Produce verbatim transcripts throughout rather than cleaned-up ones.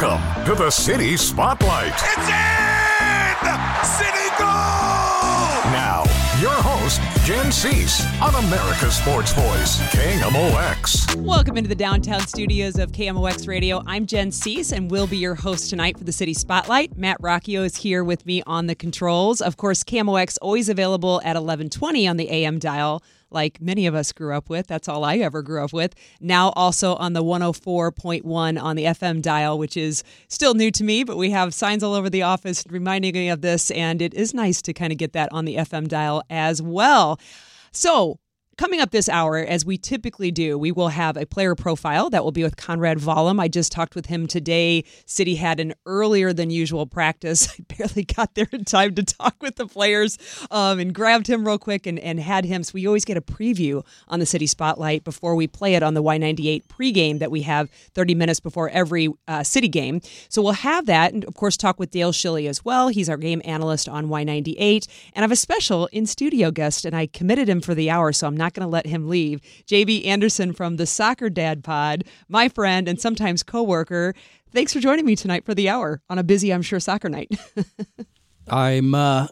Welcome to the City Spotlight. It's in! City goal! Now, your host, Jen Cease, on America's Sports Voice, K M O X. Welcome into the downtown studios of K M O X Radio. I'm Jen Cease, and we'll be your host tonight for the City Spotlight. Matt Rocchio is here with me on the controls. Of course, K M O X always available at eleven twenty on the A M dial, like many of us grew up with. That's all I ever grew up with. Now also on the one oh four point one on the F M dial, which is still new to me, but we have signs all over the office reminding me of this, and it is nice to kind of get that on the F M dial as well. So, coming up this hour, as we typically do, we will have a player profile that will be with Conrad Vollum. I just talked with him today. City had an earlier than usual practice. I barely got there in time to talk with the players um, and grabbed him real quick and, and had him. So we always get a preview on the City Spotlight before we play it on the Y ninety-eight pregame that we have thirty minutes before every uh, City game. So we'll have that and, of course, talk with Dale Schilly as well. He's our game analyst on Y ninety-eight. And I have a special in-studio guest, and I committed him for the hour, so I'm not going to let him leave. J B Anderson from the Soccer Dad Pod, my friend and sometimes coworker. Thanks for joining me tonight for the hour on a busy, I'm sure, soccer night. I'm uh,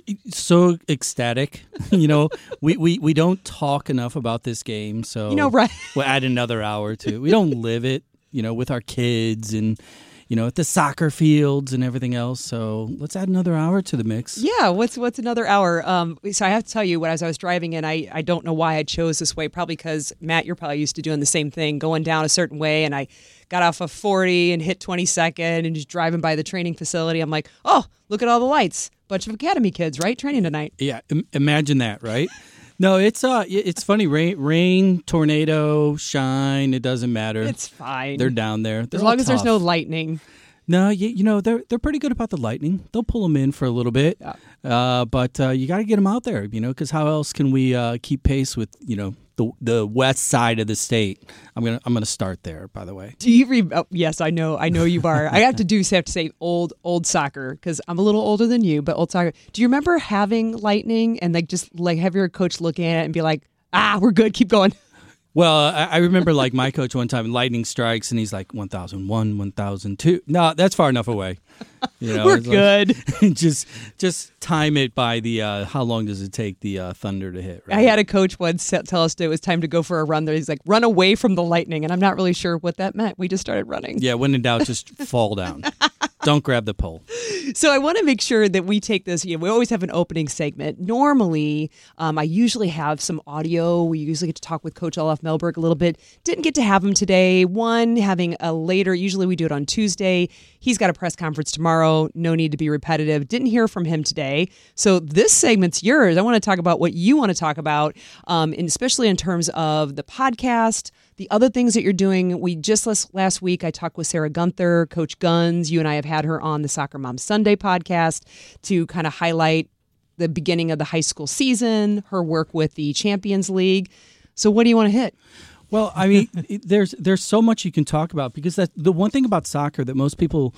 so ecstatic. You know, we, we, we don't talk enough about this game, so you know, right? We'll add another hour to it. We don't live it, you know, with our kids and you know, at the soccer fields and everything else. So let's add another hour to the mix. Yeah, what's what's another hour? Um, so I have to tell you, as I was driving in, I, I don't know why I chose this way. Probably because, Matt, you're probably used to doing the same thing, going down a certain way. And I got off of forty and hit twenty-second and just driving by the training facility. I'm like, oh, look at all the lights. Bunch of academy kids, right? Training tonight. Yeah, im- imagine that, right? No, it's uh, it's funny. Rain, rain, tornado, shine. It doesn't matter. It's fine. They're down there. They're as long all as tough. there's no lightning. No, you, you know they're they're pretty good about the lightning. They'll pull them in for a little bit, yeah. uh, but uh, you got to get them out there. You know, because how else can we uh, keep pace with you know the the west side of the state? I'm gonna I'm gonna start there. By the way, do you? Re- oh, yes, I know. I know you are. I have to do have to say old old soccer because I'm a little older than you, but old soccer. Do you remember having lightning and like just like have your coach looking at it and be like, ah, we're good, keep going. Well, I, I remember like my coach one time, lightning strikes, and he's like one thousand one, one thousand two. No, that's far enough away. You know, we're good. Like, just just time it by the uh, how long does it take the uh, thunder to hit? Right? I had a coach once tell us that it was time to go for a run. There, he's like, run away from the lightning, and I'm not really sure what that meant. We just started running. Yeah, when in doubt, just fall down. Don't grab the pole. So I want to make sure that we take this. You know, we always have an opening segment. Normally, um, I usually have some audio. We usually get to talk with Coach Olaf Melberg a little bit. Didn't get to have him today. One, having a later, usually we do it on Tuesday. He's got a press conference tomorrow. No need to be repetitive. Didn't hear from him today. So this segment's yours. I want to talk about what you want to talk about, um, and especially in terms of the podcast, the other things that you're doing. We just last, last week, I talked with Sarah Gunther, Coach Guns. You and I have had her on the Soccer Mom Sunday podcast to kind of highlight the beginning of the high school season, her work with the Champions League. So what do you want to hit? Well, I mean, there's there's so much you can talk about because that the one thing about soccer that most people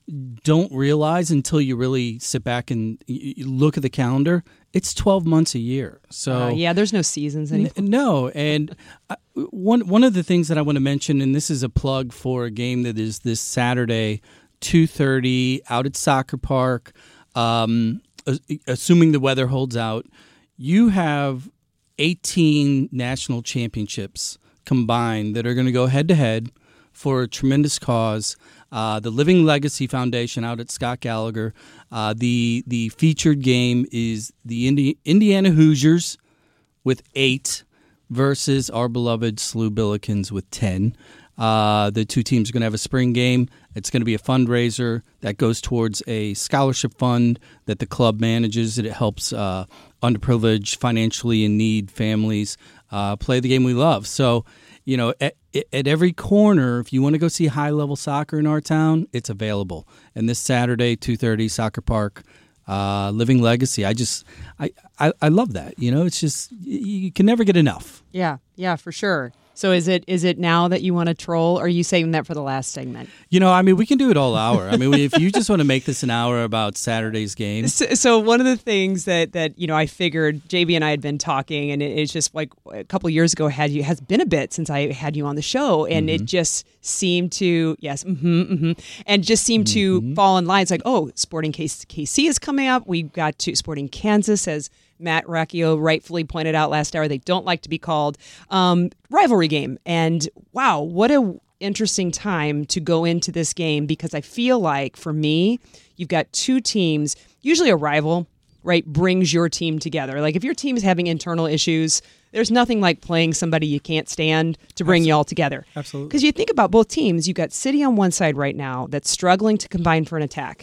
don't realize until you really sit back and you look at the calendar, it's twelve months a year. So uh, yeah, there's no seasons anymore. N- no, and I, one one of the things that I want to mention, and this is a plug for a game that is this Saturday, two thirty out at Soccer Park. Um, assuming the weather holds out, you have eighteen national championships combined that are going to go head to head for a tremendous cause. Uh, the Living Legacy Foundation out at Scott Gallagher. Uh, the the featured game is the Indi- Indiana Hoosiers with eight versus our beloved S L U Billikens with ten. Uh, the two teams are going to have a spring game. It's going to be a fundraiser that goes towards a scholarship fund that the club manages. It helps uh, underprivileged, financially in need families uh, play the game we love. So, you know, at, at every corner, if you want to go see high-level soccer in our town, it's available. And this Saturday, two thirty, Soccer Park, uh, Living Legacy. I just, I, I, I love that. You know, it's just, you can never get enough. Yeah, yeah, for sure. So is it is it now that you want to troll, or are you saving that for the last segment? You know, I mean, we can do it all hour. I mean, if you just want to make this an hour about Saturday's game. So, so one of the things that, that, you know, I figured, J B and I had been talking, and it, it's just like a couple years ago had you has been a bit since I had you on the show, and mm-hmm. it just seemed to, yes, mm-hmm, mm-hmm, and just seemed mm-hmm. to fall in line. It's like, oh, Sporting K C is coming up. We've got to Sporting Kansas, as Matt Racchio rightfully pointed out last hour. They don't like to be called um, rivalry game. And wow, what a interesting time to go into this game, because I feel like for me, you've got two teams, usually a rival, right, brings your team together. Like if your team is having internal issues, there's nothing like playing somebody you can't stand to bring Absolutely. you all together. Absolutely. Because you think about both teams, you've got City on one side right now that's struggling to combine for an attack.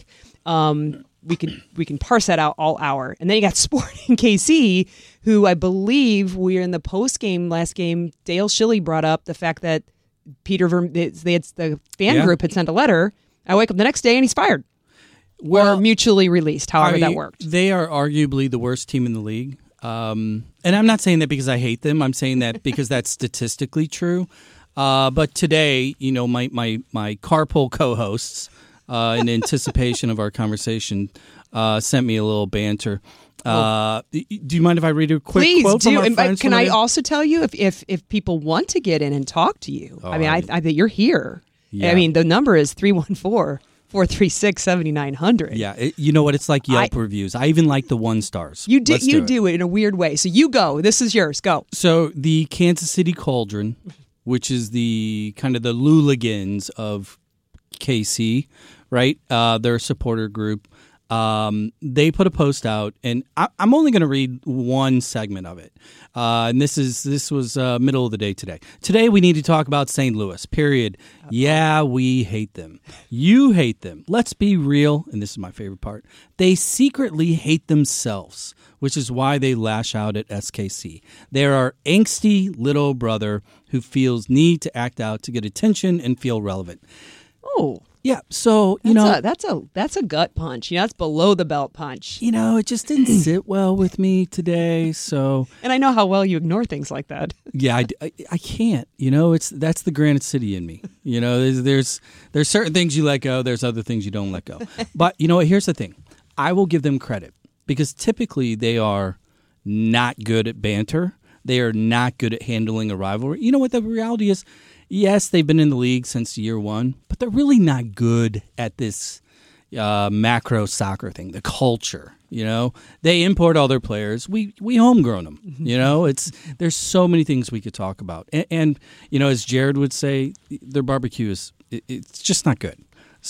Um, we can we can parse that out all hour. And then you got Sporting K C, who I believe we're in the post game last game. Dale Schilly brought up the fact that Peter Verm- they had, the fan yeah. group had sent a letter. I wake up the next day and he's fired. Well, or mutually released, however I, that worked. They are arguably the worst team in the league. Um, and I'm not saying that because I hate them. I'm saying that because that's statistically true. Uh, but today, you know, my, my, my carpool co-hosts, Uh, in anticipation of our conversation, uh, sent me a little banter. Uh, do you mind if I read a quick Please quote do. from our and, friends? Can I also tell you if, if if people want to get in and talk to you? Oh, I mean, I, I think you're here. Yeah. I mean, the number is three one four, four three six, seven nine zero zero. Yeah, it, you know what? It's like Yelp I, reviews. I even like the one stars. You do, Let's you do, do it. it in a weird way. So you go. This is yours. Go. So the Kansas City Cauldron, which is the kind of the Luligans of K C, right? Uh, their supporter group. Um, they put a post out, and I, I'm only going to read one segment of it. Uh, and this is this was uh, middle of the day today. Today we need to talk about Saint Louis. Period. Uh-oh. Yeah, we hate them. You hate them. Let's be real, and this is my favorite part. They secretly hate themselves, which is why they lash out at S K C. They're our angsty little brother who feels need to act out to get attention and feel relevant. Oh. Yeah, so, you that's know... A, that's a that's a gut punch. You know, that's below the belt punch. You know, it just didn't sit well with me today, so... And I know how well you ignore things like that. Yeah, I, I, I can't. You know, it's that's the Granite City in me. You know, there's, there's there's certain things you let go, there's other things you don't let go. But, you know what, here's the thing. I will give them credit, because typically they are not good at banter. They are not good at handling a rivalry. You know what the reality is? Yes, they've been in the league since year one, but they're really not good at this uh, macro soccer thing, the culture. You know, they import all their players. We we homegrown them. You know, it's there's so many things we could talk about, and, and you know, as Jared would say, their barbecue is it, it's just not good.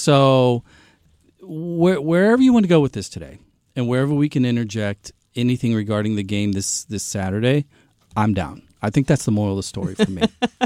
So where, wherever you want to go with this today, and wherever we can interject anything regarding the game this this Saturday, I'm down. I think that's the moral of the story for me.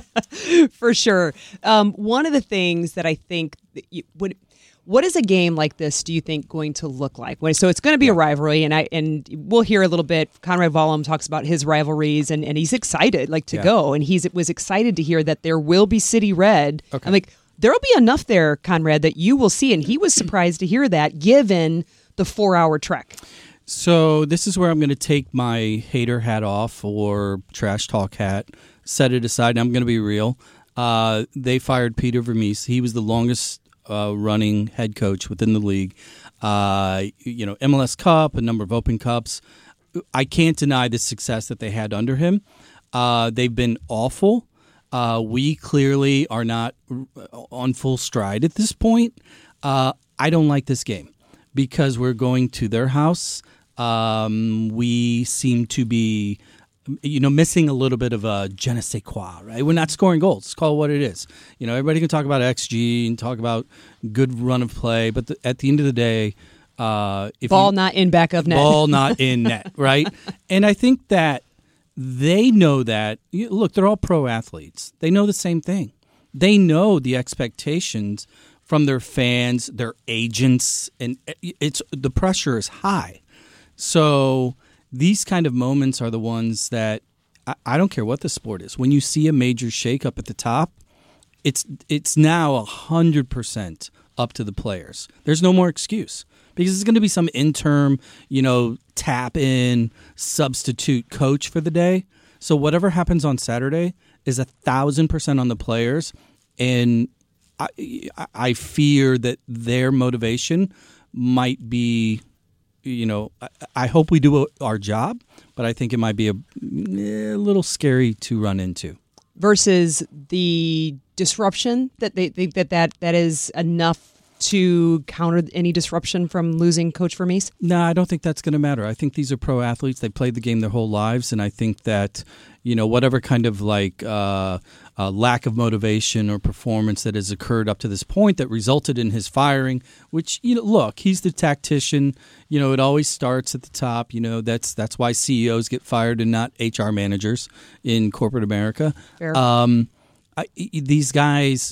For sure. Um, one of the things that I think that you, what what is a game like this do you think going to look like? When, so it's going to be yeah. a rivalry, and I and we'll hear a little bit. Conrad Vollum talks about his rivalries, and, and he's excited like to yeah. go, and he's was excited to hear that there will be City Red. Okay. I'm like, there will be enough there, Conrad, that you will see, and he was surprised to hear that given the four-hour trek. So this is where I'm going to take my hater hat off, or trash talk hat, set it aside, and I'm going to be real. Uh, they fired Peter Vermees. He was the longest uh, running head coach within the league. Uh, you know, M L S Cup, a number of Open Cups. I can't deny the success that they had under him. Uh, they've been awful. Uh, we clearly are not on full stride at this point. Uh, I don't like this game because we're going to their house. Um, we seem to be, you know, missing a little bit of a je ne sais quoi, right? We're not scoring goals. Let's call it what it is. You know, everybody can talk about X G and talk about good run of play, but the, at the end of the day, uh, if ball you, not in back of net, ball not in net, right? And I think that they know that. You, look, they're all pro athletes. They know the same thing. They know the expectations from their fans, their agents, and it's the pressure is high. So these kind of moments are the ones that I, I don't care what the sport is. When you see a major shakeup at the top, it's it's now a hundred percent up to the players. There's no more excuse because it's going to be some interim, you know, tap in substitute coach for the day. So whatever happens on Saturday is a thousand percent on the players, and I, I fear that their motivation might be, you know, I, I hope we do our job, but I think it might be a, a little scary to run into. Versus the disruption that they, they that, that that is enough to counter any disruption from losing Coach Vermees? No, I don't think that's going to matter. I think these are pro athletes. They played the game their whole lives, and I think that, you know, whatever kind of like uh, uh, lack of motivation or performance that has occurred up to this point that resulted in his firing, which, you know, look, he's the tactician. You know, it always starts at the top. You know, that's that's why C E Os get fired and not H R managers in corporate America. Fair. Um, I, these guys,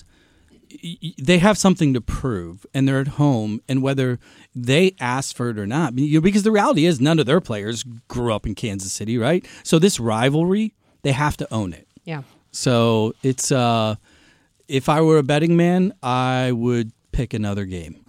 they have something to prove, and they're at home, and whether they ask for it or not, because the reality is none of their players grew up in Kansas City, right? So this rivalry, they have to own it. Yeah. So it's uh, if I were a betting man, I would pick another game.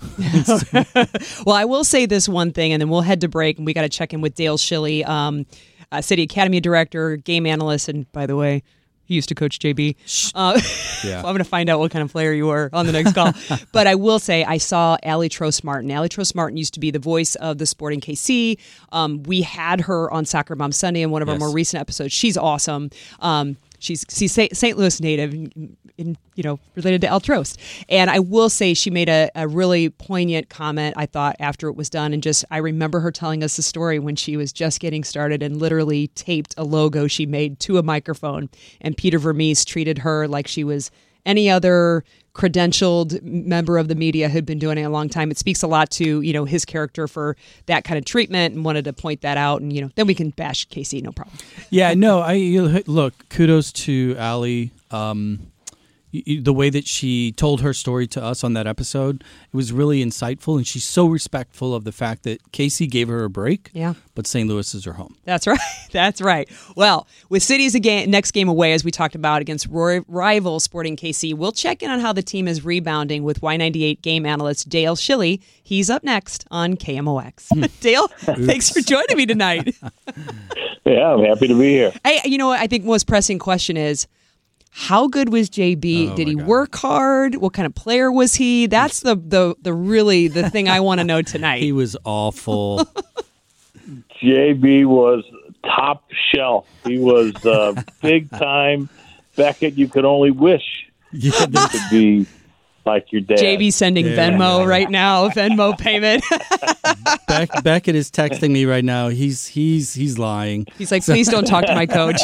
Well, I will say this one thing, and then we'll head to break, and we got to check in with Dale Schilly, um, uh, City Academy Director, game analyst, and by the way, he used to coach J B. Uh, Yeah. I'm going to find out what kind of player you were on the next call. But I will say I saw Allie Trost Martin. Allie Trost Martin used to be the voice of the Sporting K C. Um, we had her on Soccer Mom Sunday in one of Yes. our more recent episodes. She's awesome. Um, she's she's Saint Louis native, in, in, you know, related to Al Trost. And I will say she made a, a really poignant comment, I thought, after it was done. And just, I remember her telling us the story when she was just getting started and literally taped a logo she made to a microphone. And Peter Vermees treated her like she was any other credentialed member of the media who'd been doing it a long time. It speaks a lot to, you know, his character for that kind of treatment, and wanted to point that out. And, you know, then we can bash K C, no problem. Yeah, no, I you- look, kudos to Allie. Um, y- y- the way that she told her story to us on that episode, it was really insightful, and she's so respectful of the fact that K C gave her a break, Yeah. but Saint Louis is her home. That's right. That's right. Well, with City's again, next game away, as we talked about, against ri- rival Sporting K C, we'll check in on how the team is rebounding with Y ninety-eight game analyst Dale Schilly. He's up next on K M O X. Dale, thanks for joining me tonight. Yeah, I'm happy to be here. Hey, you know what? I think most pressing question is, how good was J B? Oh, Did my he God. work hard? What kind of player was he? That's the the the really the thing I want to know tonight. He was awful. J B was top shelf. He was uh, big time. Beckett, you could only wish Yeah, you could be like your dad. J B sending Yeah. Venmo right now, Venmo payment. Beck, Beckett is texting me right now. He's he's he's lying. He's like, please don't talk to my coach.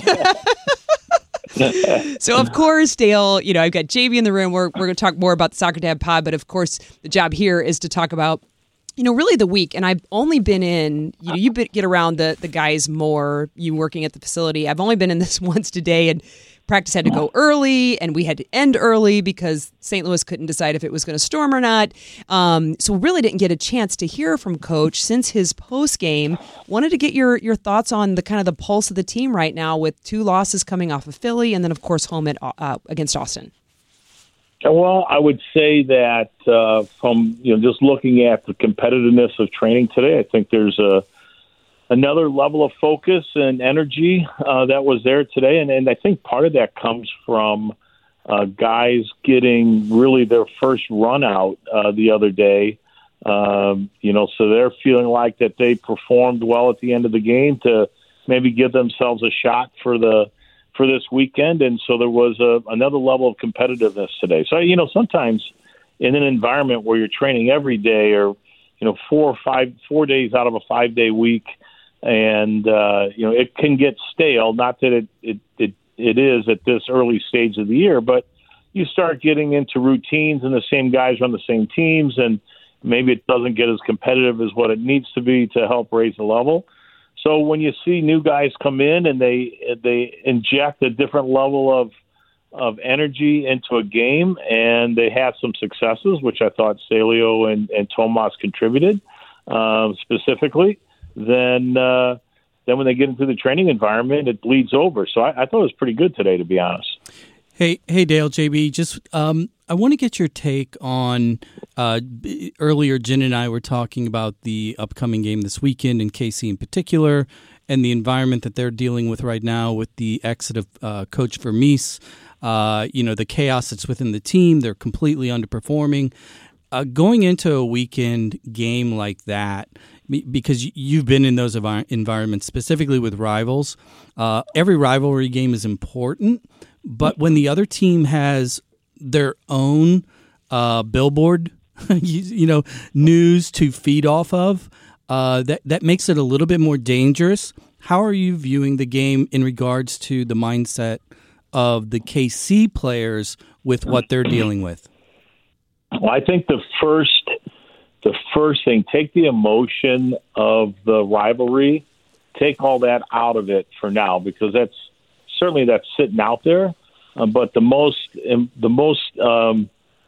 So, of course, Dale, you know, I've got J B in the room. We're, we're going to talk more about the Soccer Dad pod, but of course, the job here is to talk about, you know, really the week. And I've only been in, you know, you bit- get around the, the guys more, you working at the facility. I've only been in this once today, and practice had to go early, and we had to end early because Saint Louis couldn't decide if it was going to storm or not. Um, so really didn't get a chance to hear from Coach since his post game. Wanted to get your your thoughts on the kind of the pulse of the team right now with two losses coming off of Philly, and then of course home at uh, against Austin. Well, I would say that uh, from you know just looking at the competitiveness of training today, I think there's a another level of focus and energy uh, that was there today, and, and I think part of that comes from uh, guys getting really their first run out uh, the other day. Um, you know, so they're feeling like that they performed well at the end of the game to maybe give themselves a shot for the for this weekend, and so there was a, another level of competitiveness today. So you know, sometimes in an environment where you're training every day, or you know, four or five four days out of a five day week. And, uh, you know, it can get stale, not that it, it, it, it is at this early stage of the year, but you start getting into routines and the same guys run the same teams, and maybe it doesn't get as competitive as what it needs to be to help raise the level. So when you see new guys come in and they they inject a different level of of energy into a game, and they have some successes, which I thought Celio and, and Tomas contributed um, specifically, then uh, then when they get into the training environment, it bleeds over. So I, I thought it was pretty good today, to be honest. Hey, hey, Dale, J B, just um, I want to get your take on uh, earlier. Jen and I were talking about the upcoming game this weekend, and K C in particular, and the environment that they're dealing with right now with the exit of uh, Coach Vermees, uh, you know, the chaos that's within the team, they're completely underperforming. Uh, going into a weekend game like that, because you've been in those envi- environments, specifically with rivals, uh, every rivalry game is important, but when the other team has their own uh, billboard, you, you know, news to feed off of, uh, that, that makes it a little bit more dangerous. How are you viewing the game in regards to the mindset of the K C players with what they're dealing with? Well, I think the first the first thing, take the emotion of the rivalry, take all that out of it for now, because that's certainly that's sitting out there. Uh, but the most the most um,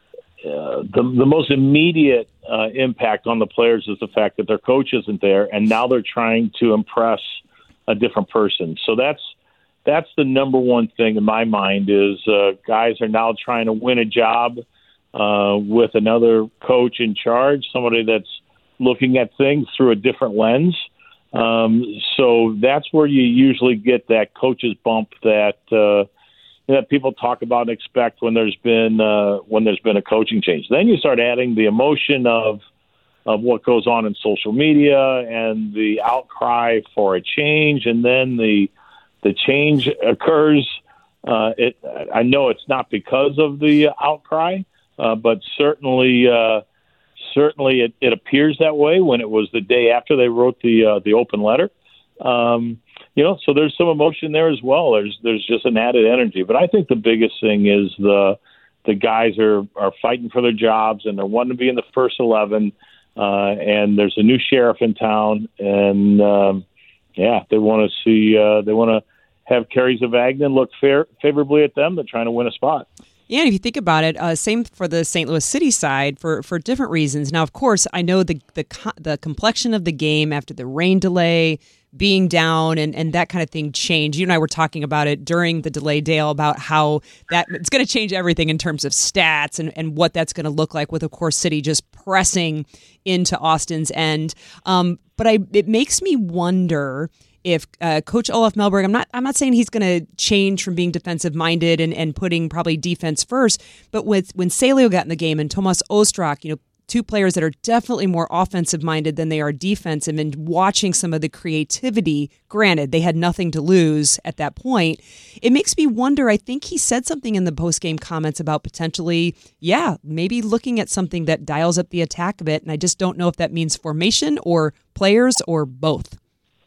uh, the, the most immediate uh, impact on the players is the fact that their coach isn't there, and now they're trying to impress a different person. So that's that's the number one thing in my mind is uh, guys are now trying to win a job Uh, with another coach in charge, somebody that's looking at things through a different lens. Um, so that's where you usually get that coach's bump that uh, that people talk about and expect when there's been uh, when there's been a coaching change. Then you start adding the emotion of of what goes on in social media and the outcry for a change, and then the the change occurs. Uh, it, I know it's not because of the outcry. Uh, but certainly, uh, certainly, it, it appears that way when it was the day after they wrote the uh, the open letter. Um, you know, so there's some emotion there as well. There's there's just an added energy. But I think the biggest thing is the the guys are, are fighting for their jobs and they're wanting to be in the first eleven. Uh, and there's a new sheriff in town, and um, yeah, they want to see uh, they want to have Kerry Zavagnin look fair, favorably at them. They're trying to win a spot. Yeah, and if you think about it, uh, same for the Saint Louis City side for, for different reasons. Now, of course, I know the the the complexion of the game after the rain delay, being down, and, and that kind of thing changed. You and I were talking about it during the delay, Dale, about how that it's going to change everything in terms of stats and, and what that's going to look like with, of course, City just pressing into Austin's end. Um, but I it makes me wonder if uh, Coach Olaf Melberg, I'm not I'm not saying he's going to change from being defensive-minded and, and putting probably defense first, but with when Celio got in the game and Tomas Ostrak, you know, two players that are definitely more offensive-minded than they are defensive, and watching some of the creativity, granted, they had nothing to lose at that point, it makes me wonder, I think he said something in the post-game comments about potentially, yeah, maybe looking at something that dials up the attack a bit, and I just don't know if that means formation or players or both.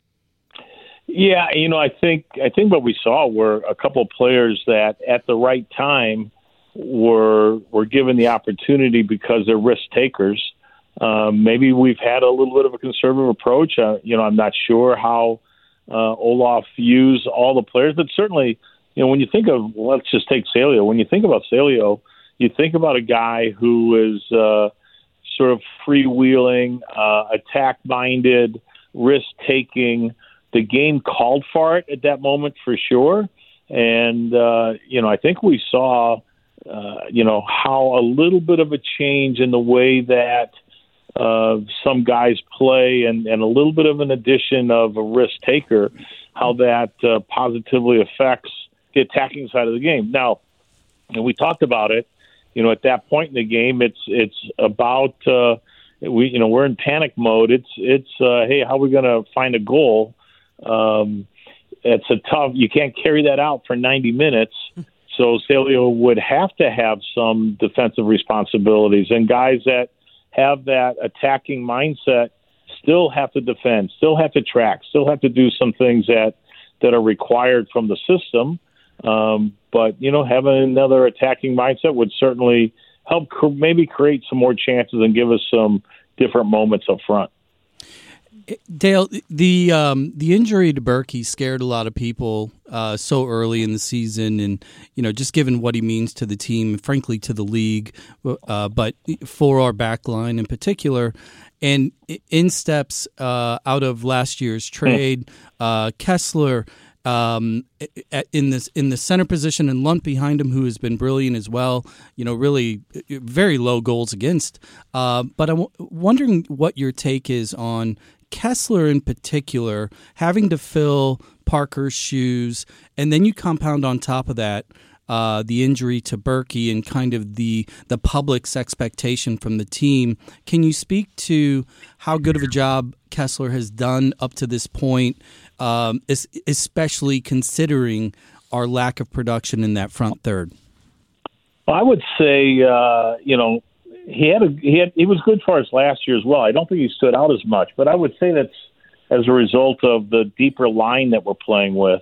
Yeah, you know, I think I think what we saw were a couple of players that at the right time were were given the opportunity because they're risk takers. Um, maybe we've had a little bit of a conservative approach. Uh, you know, I'm not sure how uh, Olaf views all the players, but certainly, you know, when you think of, let's just take Celio. When you think about Celio, you think about a guy who is uh, sort of freewheeling, uh, attack-minded, risk-taking. The game called for it at that moment for sure. And, uh, you know, I think we saw, uh, you know, how a little bit of a change in the way that uh, some guys play and, and a little bit of an addition of a risk taker, how that uh, positively affects the attacking side of the game. Now, and we talked about it, you know, at that point in the game, it's it's about, uh, we you know, we're in panic mode. It's, it's uh, hey, how are we going to find a goal? Um, it's a tough, you can't carry that out for ninety minutes. So Celio would have to have some defensive responsibilities, and guys that have that attacking mindset still have to defend, still have to track, still have to do some things that, that are required from the system. Um, but, you know, having another attacking mindset would certainly help cr- maybe create some more chances and give us some different moments up front. Dale, the um, the injury to Berkey scared a lot of people uh, so early in the season, and you know, just given what he means to the team, frankly, to the league, uh, but for our back line in particular. And in steps uh, out of last year's trade, uh, Kessler. um, in this in the center position, and Lunt behind him, who has been brilliant as well. You know, really very low goals against. Uh, but I'm w- wondering what your take is on Kessler in particular, having to fill Parker's shoes, and then you compound on top of that uh, the injury to Berkey and kind of the the public's expectation from the team. Can you speak to how good of a job Kessler has done up to this point, um, especially considering our lack of production in that front third? Well, I would say, uh, you know, he had a he had he was good for us last year as well. I don't think he stood out as much, but I would say that's as a result of the deeper line that we're playing with.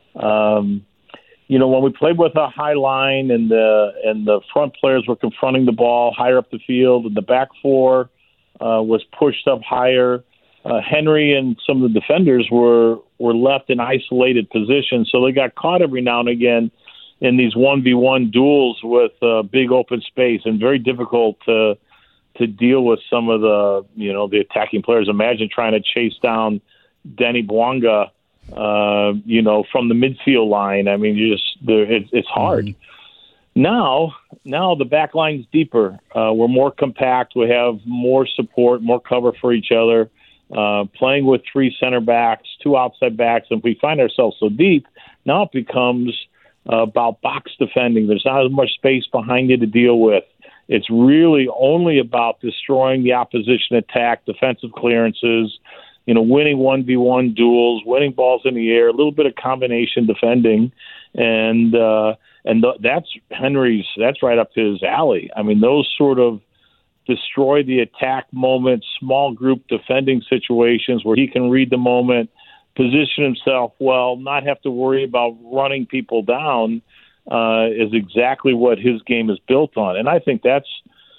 Um, you know, when we played with a high line and the and the front players were confronting the ball higher up the field, and the back four uh, was pushed up higher, uh, Henry and some of the defenders were were left in isolated positions, so they got caught every now and again in these one v one duels with uh, big open space, and very difficult to to deal with some of the, you know, the attacking players. Imagine trying to chase down Denny Bwanga, uh, you know, from the midfield line. I mean, you just it, it's hard. Mm-hmm. Now, now the back line's deeper. Uh, we're more compact. We have more support, more cover for each other. Uh, playing with three center backs, two outside backs, and if we find ourselves so deep, now it becomes Uh, about box defending. There's not as much space behind you to deal with. It's really only about destroying the opposition attack, defensive clearances, you know, winning one v one duels, winning balls in the air, a little bit of combination defending, and uh, and th- that's Henry's. That's right up his alley. I mean, those sort of destroy the attack moments, small group defending situations where he can read the moment, position himself well, not have to worry about running people down, uh, is exactly what his game is built on. And I think that's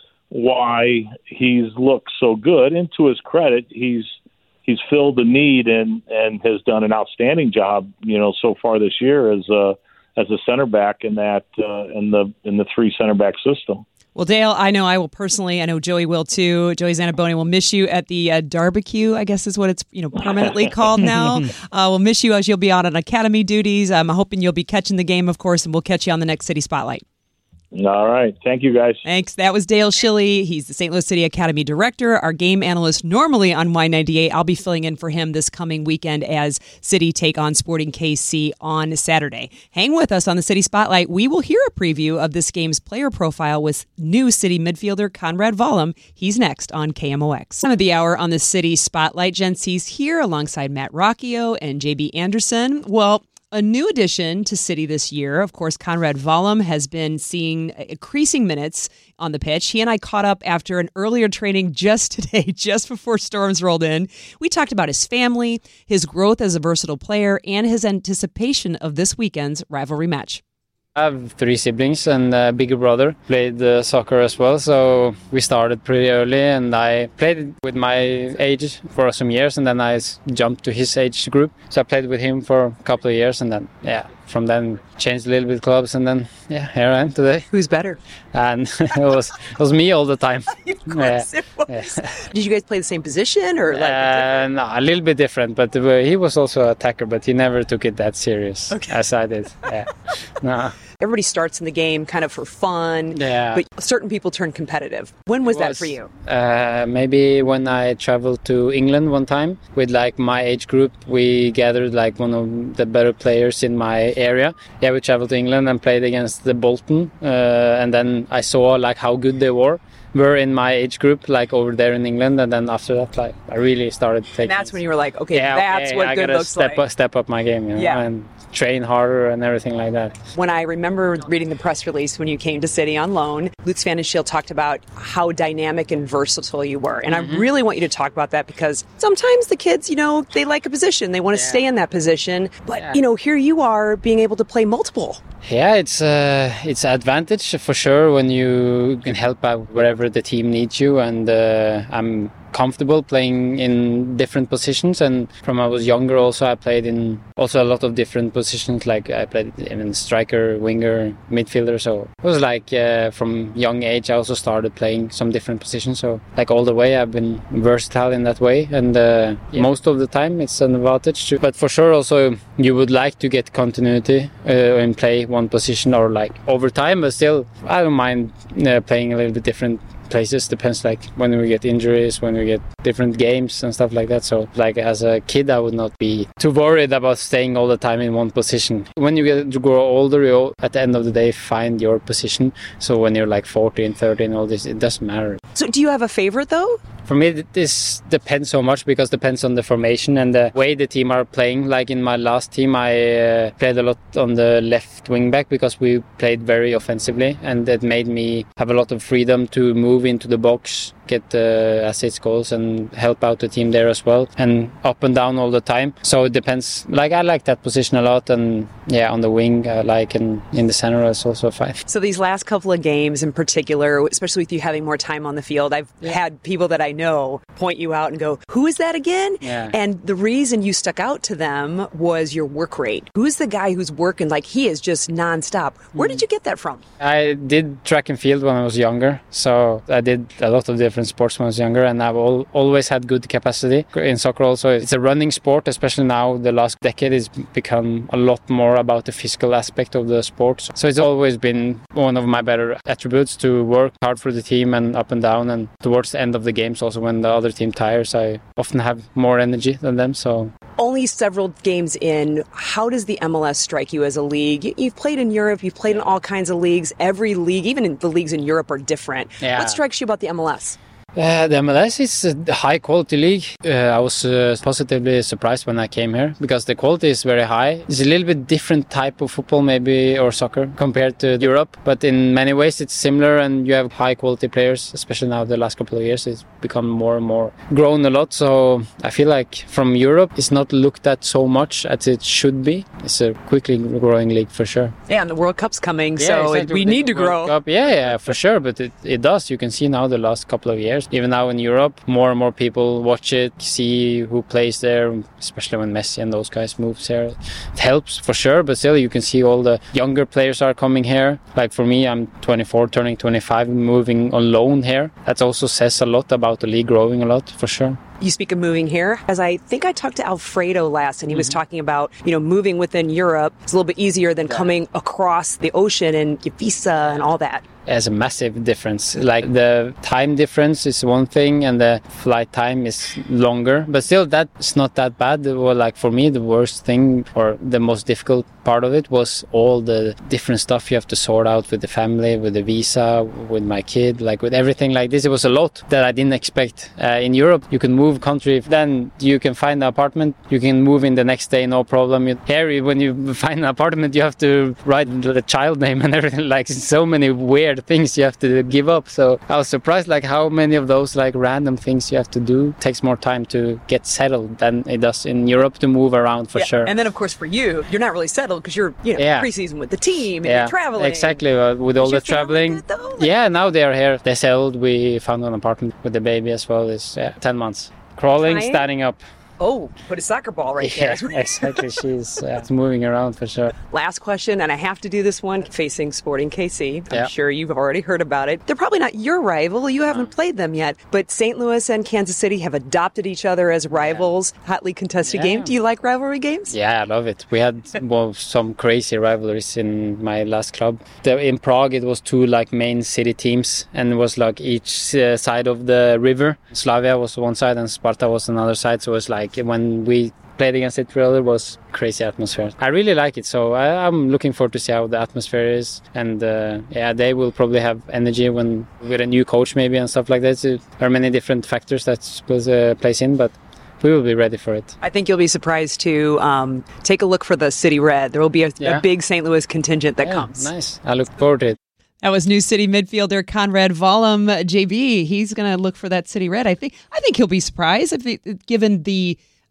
why he's looked so good. And to his credit, he's he's filled the need and, and has done an outstanding job, you know, so far this year as a as a center back in that uh, in the in the three center back system. Well, Dale, I know I will personally, I know Joey will too. Joey Zanaboni will miss you at the uh, Darbecue, I guess is what it's, you know, permanently called now. Uh, we'll miss you as you'll be out on academy duties. I'm hoping you'll be catching the game, of course, and we'll catch you on the next City Spotlight. All right. Thank you, guys. Thanks. That was Dale Schilly. He's the Saint Louis City Academy Director, our game analyst normally on Y ninety-eight. I'll be filling in for him this coming weekend as City take on Sporting K C on Saturday. Hang with us on the City Spotlight. We will hear a preview of this game's player profile with new City midfielder Conrad Vollum. He's next on K M O X. Some of the hour on the City Spotlight. Jen C's here alongside Matt Rocchio and J B Anderson. Well, a new addition to City this year, of course, Conrad Vollum has been seeing increasing minutes on the pitch. He and I caught up after an earlier training just today, just before Storms rolled in. We talked about his family, his growth as a versatile player, and his anticipation of this weekend's rivalry match. I have three siblings and a bigger brother. Played uh, soccer as well, so we started pretty early, and I played with my age for some years, and then I jumped to his age group. So I played with him for a couple of years, and then, yeah, from then changed a little bit clubs, and then, yeah, here I am today. Who's better? And it was it was me all the time. Of course yeah. it was. Yeah. Did you guys play the same position, or like? Uh, no, a little bit different, but uh, he was also an attacker, but he never took it that serious okay. as I did. Yeah. No. Everybody starts in the game kind of for fun, yeah. but certain people turn competitive. When was, was that for you? Uh, maybe when I traveled to England one time with like my age group. We gathered like one of the better players in my area. Yeah, we traveled to England and played against the Bolton, uh, and then I saw like how good they were. Were in my age group, like over there in England, and then after that, like I really started taking. And that's when you were like, okay, yeah, that's okay, what I good gotta looks step like. Up, step up my game, you know, yeah. and train harder and everything like that. When I remember reading the press release when you came to City on loan, Luke Svanenschild talked about how dynamic and versatile you were, and mm-hmm. I really want you to talk about that because sometimes the kids, you know, they like a position, they want to yeah. stay in that position, but yeah. you know, here you are being able to play multiple. Yeah, it's uh, it's an advantage for sure when you can help out wherever the team needs you, and uh, I'm comfortable playing in different positions. And from I was younger also, I played in also a lot of different positions. Like I played in striker, winger, midfielder. So it was like uh, from young age, I also started playing some different positions. So like all the way, I've been versatile in that way. And uh, yeah. most of the time, it's an advantage too. But for sure, also you would like to get continuity uh, and play one position or like over time. But still, I don't mind uh, playing a little bit different places. Depends like when we get injuries, when we get different games and stuff like that. So like as a kid, I would not be too worried about staying all the time in one position. When you get to grow older, you at the end of the day find your position. So when you're like fourteen, thirteen, all this, it doesn't matter. So do you have a favorite though? For me, this depends so much because it depends on the formation and the way the team are playing. Like in my last team, I uh, played a lot on the left wing back because we played very offensively, and that made me have a lot of freedom to move into the box, get uh, assist goals and help out the team there as well, and up and down all the time. So it depends. Like I like that position a lot, and yeah, on the wing I like, and in the center is also fine. So these last couple of games in particular, especially with you having more time on the field, I've yeah. had people that I know point you out and go, who is that again? Yeah. And the reason you stuck out to them was your work rate. Who's the guy who's working like he is just nonstop? Where mm. did you get that from? I did track and field when I was younger, so I did a lot of different sports when I was younger, and I've all, always had good capacity. In soccer also, it's a running sport, especially now the last decade it's become a lot more about the physical aspect of the sport. So it's always been one of my better attributes to work hard for the team and up and down, and towards the end of the games also when the other team tires, I often have more energy than them. So only several games in, how does the M L S strike you as a league? You've played in Europe, you've played in all kinds of leagues. Every league, even in the leagues in Europe, are different. Yeah. What strikes you about the M L S? Uh, the M L S is a high-quality league. Uh, I was uh, positively surprised when I came here because the quality is very high. It's a little bit different type of football maybe, or soccer, compared to Europe. But in many ways it's similar, and you have high-quality players, especially now the last couple of years. It's become more and more grown a lot. So I feel like from Europe it's not looked at so much as it should be. It's a quickly growing league for sure. Yeah, and the World Cup's coming, yeah, so exactly. it, we need to grow. Cup. Yeah, yeah, for sure. But it, it does. You can see now the last couple of years. Even now in Europe, more and more people watch it, see who plays there, especially when Messi and those guys move here. It helps for sure, but still you can see all the younger players are coming here. Like for me, I'm twenty-four, turning twenty-five, moving on loan here. That also says a lot about the league growing a lot, for sure. You speak of moving here, as I think I talked to Alfredo last, and he mm-hmm. was talking about, you know, moving within Europe is a little bit easier than yeah. coming across the ocean and your visa and all that. There's a massive difference. Like the time difference is one thing, and the flight time is longer. But still, that's not that bad. Well, like for me, the worst thing or the most difficult part of it was all the different stuff you have to sort out with the family, with the visa, with my kid, like with everything like this. It was a lot that I didn't expect. Uh, in Europe, you can move country, then you can find an apartment. You can move in the next day, no problem. Here, when you find an apartment, you have to write the child name and everything. Like so many weird things you have to give up. So I was surprised like how many of those like random things you have to do. It takes more time to get settled than it does in Europe to move around, for yeah. sure. And then of course for you, you're not really settled because you're, you know, yeah. preseason with the team and yeah. you're traveling. Exactly, uh, with all the traveling. Like, yeah, now they are here. They settled. We found an apartment with the baby as well. It's yeah, ten months. Crawling, Trying? Standing up. Oh, put a soccer ball right yeah, there. Exactly. She's uh, moving around for sure. Last question, and I have to do this one, facing Sporting K C. I'm yeah. sure you've already heard about it. They're probably not your rival. You haven't played them yet. But Saint Louis and Kansas City have adopted each other as rivals. Yeah. Hotly contested yeah. game. Do you like rivalry games? Yeah, I love it. We had well, some crazy rivalries in my last club. The, in Prague, it was two like main city teams, and it was like each uh, side of the river. Slavia was one side and Sparta was another side. So it was like when we played against it, really was crazy atmosphere. I really like it, so I, I'm looking forward to see how the atmosphere is, and uh, yeah, they will probably have energy when with a new coach maybe and stuff like that. So there are many different factors that uh, plays in, but we will be ready for it. I think you'll be surprised to um, take a look for the City Red. There will be a, yeah. a big Saint Louis contingent that yeah, comes. Nice. I look forward to it. That was New City midfielder Conrad Vollum. J B, he's going to look for that City Red. I think I think he'll be surprised if they, given the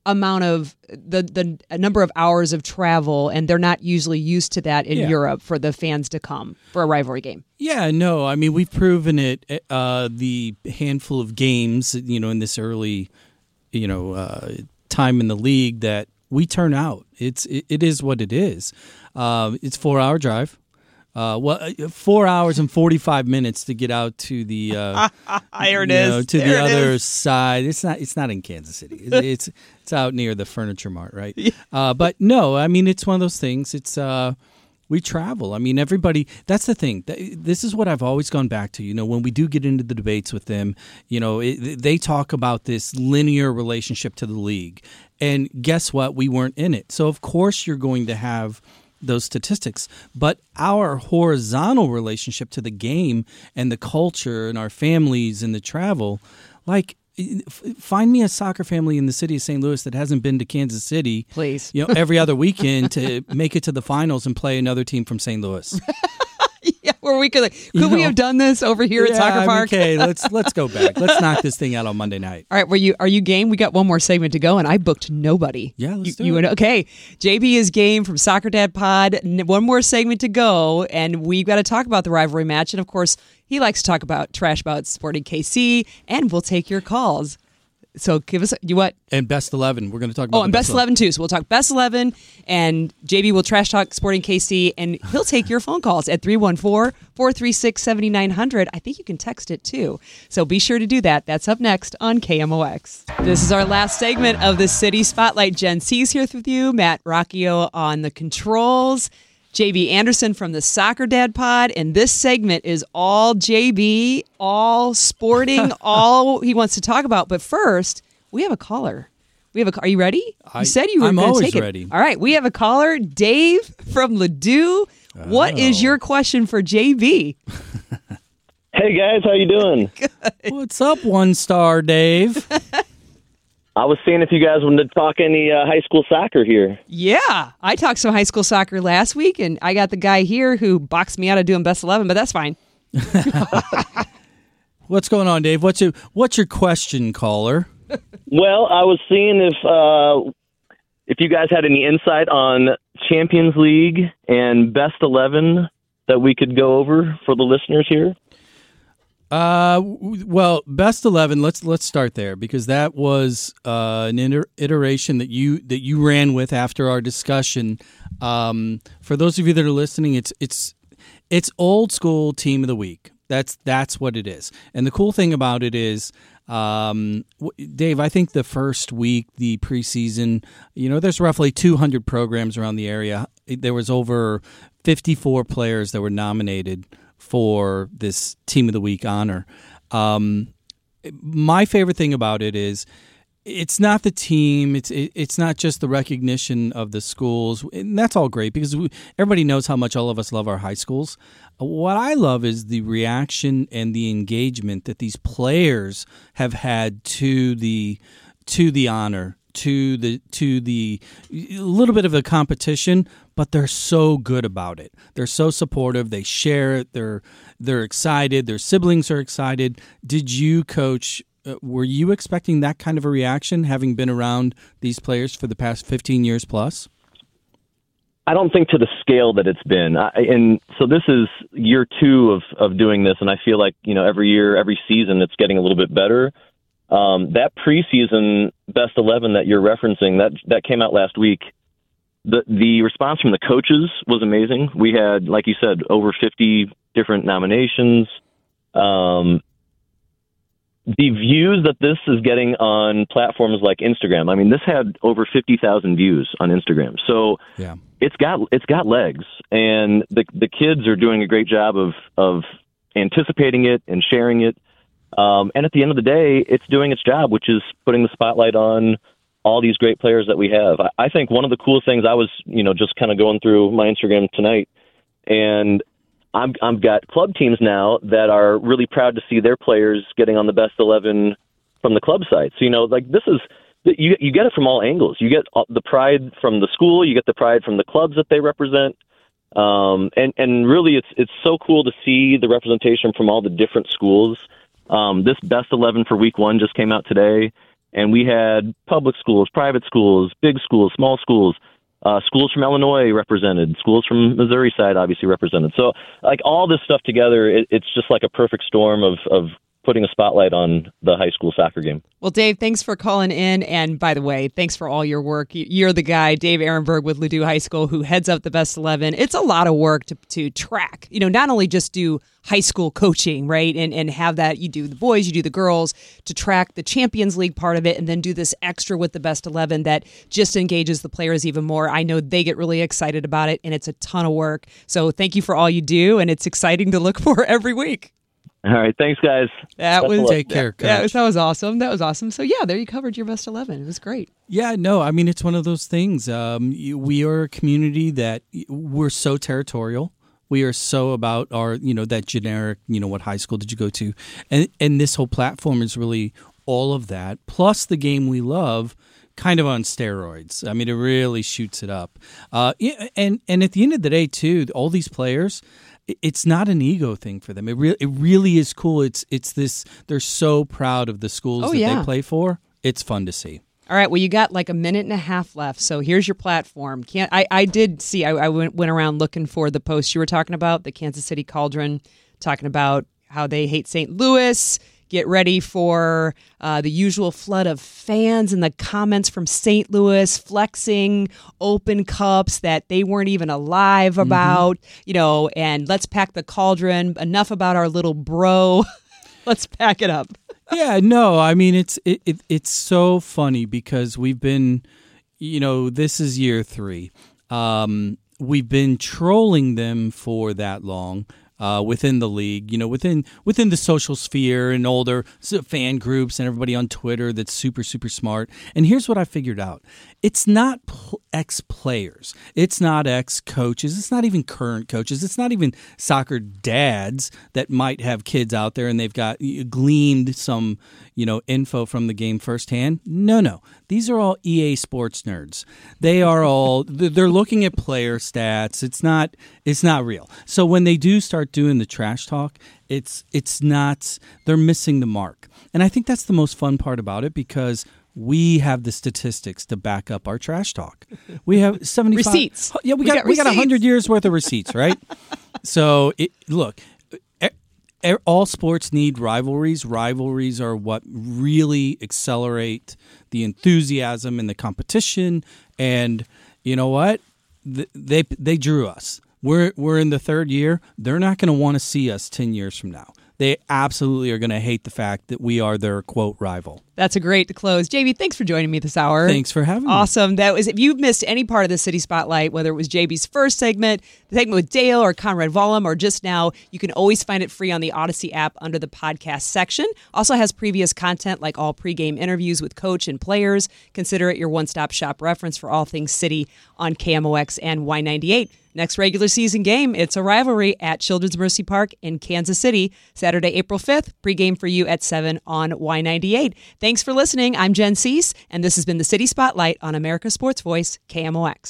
amount of the the a number of hours of travel, and they're not usually used to that in Yeah. Europe for the fans to come for a rivalry game. Yeah, no, I mean, we've proven it, uh, the handful of games, you know, in this early, you know, uh, time in the league that we turn out. It's It, it is what it is. Uh, it's a four-hour drive. Uh, well, four hours and forty-five minutes to get out to the uh, There it you is. know, to There the it other is. side. It's not. It's not in Kansas City. It's it's, it's out near the Furniture Mart, right? Uh, but no, I mean, it's one of those things. It's uh, we travel. I mean, everybody. That's the thing. This is what I've always gone back to. You know, when we do get into the debates with them, you know, it, they talk about this linear relationship to the league, and guess what? We weren't in it, so of course you're going to have those statistics, but our horizontal relationship to the game and the culture and our families and the travel, like, f- find me a soccer family in the city of Saint Louis that hasn't been to Kansas City, Please. you know, every other weekend to make it to the finals and play another team from Saint Louis. Yeah, where we could like, could You we know. have done this over here at Yeah, Soccer I mean, Park? okay, let's let's go back. Let's knock this thing out on Monday night. All right, were you are you game? We got one more segment to go, and I booked nobody. Yeah, let's you, do you it. and- okay, J B is game from Soccer Dad Pod. N- One more segment to go, and we've got to talk about the rivalry match. And of course, he likes to talk about trash about Sporting K C, and we'll take your calls. So give us you what? And best eleven, we're going to talk about. Oh, and the best eleven too. So we'll talk best eleven, and J B will trash talk Sporting K C, and he'll take your phone calls at three one four, four three six, seven nine zero zero. I think you can text it too. So be sure to do that. That's up next on K M O X. This is our last segment of the City Spotlight. Jen C's here with you. Matt Rocchio on the controls. J B Anderson from the Soccer Dad Pod, and this segment is all J B, all sporting, all he wants to talk about. But first, we have a caller. We have a. Are you ready? I- you said you were I'm going to always take it. ready. All right, we have a caller, Dave from Ladue. What is Oh. your question for J B? Hey guys, how you doing? What's up, one star Dave? I was seeing if you guys wanted to talk any uh, high school soccer here. Yeah, I talked some high school soccer last week, and I got the guy here who boxed me out of doing best eleven, but that's fine. What's going on, Dave? What's your What's your question, caller? Well, I was seeing if uh, if you guys had any insight on Champions League and best eleven that we could go over for the listeners here. Uh, w- well, best eleven. Let's let's start there because that was uh, an iter- iteration that you that you ran with after our discussion. Um, for those of you that are listening, it's it's it's old school team of the week. That's that's what it is. And the cool thing about it is, um, w- Dave, I think the first week, the preseason, you know, there's roughly two hundred programs around the area. There was over fifty-four players that were nominated for this Team of the Week honor. Um, my favorite thing about it is it's not the team. It's it, it's not just the recognition of the schools, and that's all great because we, everybody knows how much all of us love our high schools. What I love is the reaction and the engagement that these players have had to the to the honor, to the to the a little bit of a competition, but they're so good about it. They're so supportive. They share it. They're they're excited. Their siblings are excited. Did you, Coach? Uh, were you expecting that kind of a reaction, having been around these players for the past fifteen years plus? I don't think to the scale that it's been. I, and so this is year two of, of doing this, and I feel like, you know, every year, every season, it's getting a little bit better. Um, that preseason best eleven that you're referencing, that that came out last week. The the response from the coaches was amazing. We had, like you said, over fifty different nominations. Um, the views that this is getting on platforms like Instagram, I mean, this had over fifty thousand views on Instagram. So Yeah. it's got it's got legs, and the the kids are doing a great job of of anticipating it and sharing it. Um, and at the end of the day, it's doing its job, which is putting the spotlight on all these great players that we have. I, I think one of the coolest things, I was, you know, just kind of going through my Instagram tonight, and I'm, I've got club teams now that are really proud to see their players getting on the best eleven from the club side. So, you know, like this is, you, you get it from all angles. You get the pride from the school, you get the pride from the clubs that they represent. Um, and, and really it's, it's so cool to see the representation from all the different schools. Um, this best eleven for week one just came out today, and we had public schools, private schools, big schools, small schools, uh, schools from Illinois represented, schools from Missouri side obviously represented. So like all this stuff together, it, it's just like a perfect storm of, of putting a spotlight on the high school soccer game. Well, Dave, thanks for calling in. And by the way, thanks for all your work. You're the guy, Dave Ehrenberg with Ladue High School, who heads up the Best eleven. It's a lot of work to, to track, you know, not only just do high school coaching, right, and, and have that, you do the boys, you do the girls, to track the Champions League part of it, and then do this extra with the Best eleven that just engages the players even more. I know they get really excited about it, and it's a ton of work. So thank you for all you do, and it's exciting to look for every week. All right. Thanks, guys. That Best was Take care, Coach. Yeah, that was awesome. That was awesome. So, yeah, there you covered your Best eleven. It was great. Yeah, no, I mean, it's one of those things. Um, you- we are a community that we're so territorial. We are so about our, you know, that generic, you know, what high school did you go to? And and this whole platform is really all of that, plus the game we love, kind of on steroids. I mean, it really shoots it up. Uh, yeah, and, and at the end of the day, too, all these players, it's not an ego thing for them. It really, it really is cool. It's it's this. They're so proud of the schools Oh, that yeah. they play for. It's fun to see. All right, well, you got like a minute and a half left, so here's your platform. Can't I, I did see, I, I went, went around looking for the post you were talking about, the Kansas City Cauldron, talking about how they hate Saint Louis. Get ready for uh, the usual flood of fans and the comments from Saint Louis flexing open cups that they weren't even alive about, mm-hmm. you know, and let's pack the cauldron. Enough about our little bro. Let's pack it up. Yeah, no, I mean, it's it, it it's so funny because we've been, you know, this is year three. Um, we've been trolling them for that long. Uh, within the league, you know, within within the social sphere and older fan groups and everybody on Twitter that's super, super smart. And here's what I figured out. It's not pl- ex-players. It's not ex-coaches. It's not even current coaches. It's not even soccer dads that might have kids out there and they've got gleaned some, you know, info from the game firsthand. No, no. These are all E A Sports nerds. They are all, they're looking at player stats. It's not, it's not real. So when they do start doing the trash talk, it's it's not, they're missing the mark. And I think that's the most fun part about it because we have the statistics to back up our trash talk. We have seventy-five Receipts. Yeah, we, We got, got we got one hundred receipts. years worth of receipts, right? So it, look, e- e- all sports need rivalries. Rivalries are what really accelerate the enthusiasm and the competition. And you know what? Th- They they drew us. We're we're in the third year. They're not going to want to see us ten years from now. They absolutely are going to hate the fact that we are their, quote, rival. That's a great to close. J B, thanks for joining me this hour. Thanks for having me. Awesome. That was, if you've missed any part of the City Spotlight, whether it was J B's first segment, the segment with Dale or Conrad Vollum, or just now, you can always find it free on the Odyssey app under the podcast section. Also has previous content like all pregame interviews with coach and players. Consider it your one-stop shop reference for all things City on K M O X and Y ninety-eight. Next regular season game, it's a rivalry at Children's Mercy Park in Kansas City, Saturday, April fifth. Pregame for you at seven on Y ninety-eight. Thanks for listening. I'm Jen Cease, and this has been the City Spotlight on America's Sports Voice, K M O X.